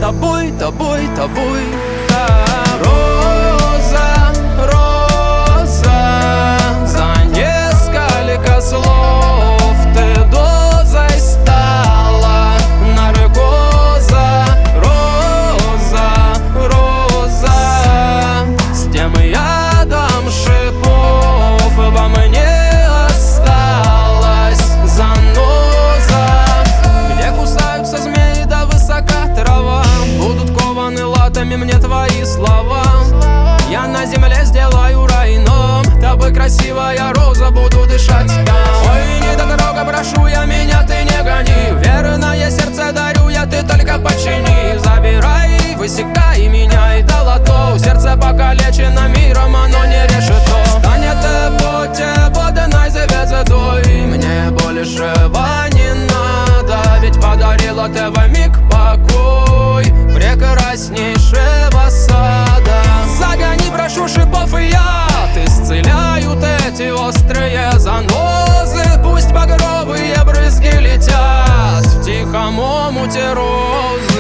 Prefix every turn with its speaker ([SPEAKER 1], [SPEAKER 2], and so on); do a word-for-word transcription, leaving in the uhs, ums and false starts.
[SPEAKER 1] тобой, тобой, тобой. Да. Роза, роза, за несколько слов ты дозой стала наркоза. Роза, роза, с тем ядом шипов во мне осталась заноза. Где кусаются змеи, да высока трава, будут кованы латами мне твои слова. Я на земле сделаю рай, но тобой красивая роза, буду дышать там. Ой, не дорога, прошу я, меня ты не гони. Верное сердце дарю я, ты только почини. Забирай, высекай меня и до лото. Сердце покалечено миром, оно не решето. Станет поте водной звездой, мне большего не надо, ведь подарила ты в миг покой прекраснейшего сада. Загони, прошу, шипов и яд исцеляют эти острые занозы. Пусть багровые брызги летят в тихом омуте розы.